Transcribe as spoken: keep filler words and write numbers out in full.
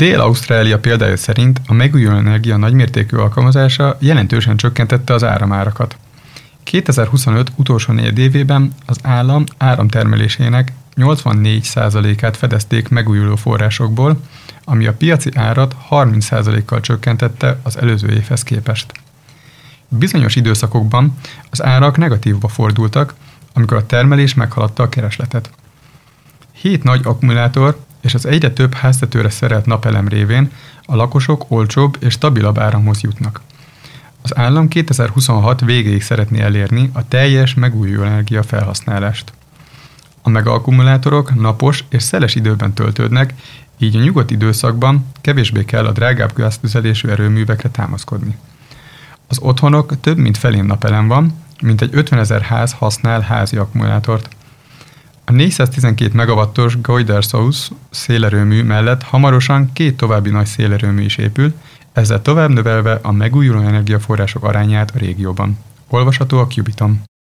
Dél-Ausztrália példája szerint a megújuló energia nagymértékű alkalmazása jelentősen csökkentette az áramárakat. kétezer-huszonöt utolsó negyedévében az állam áramtermelésének nyolcvannégy százalékát fedezték megújuló forrásokból, ami a piaci árat harminc százalékkal csökkentette az előző évhez képest. Bizonyos időszakokban az árak negatívba fordultak, amikor a termelés meghaladta a keresletet. Hét nagy akkumulátor és az egyre több háztetőre szerelt napelem révén a lakosok olcsóbb és stabilabb áramhoz jutnak. Az állam kétezer-huszonhat végéig szeretné elérni a teljes megújuló energia felhasználást. A megakumulátorok napos és szeles időben töltődnek, így a nyugodt időszakban kevésbé kell a drágább gáztüzelésű erőművekre támaszkodni. Az otthonok több mint felén napelem van, mint egy ötvenezer ház használ házi akkumulátort. A négyszáztizenkét megawattos Goyder South szélerőmű mellett hamarosan két további nagy szélerőmű is épül, ezzel tovább növelve a megújuló energiaforrások arányát a régióban. Olvasható a Cubiton.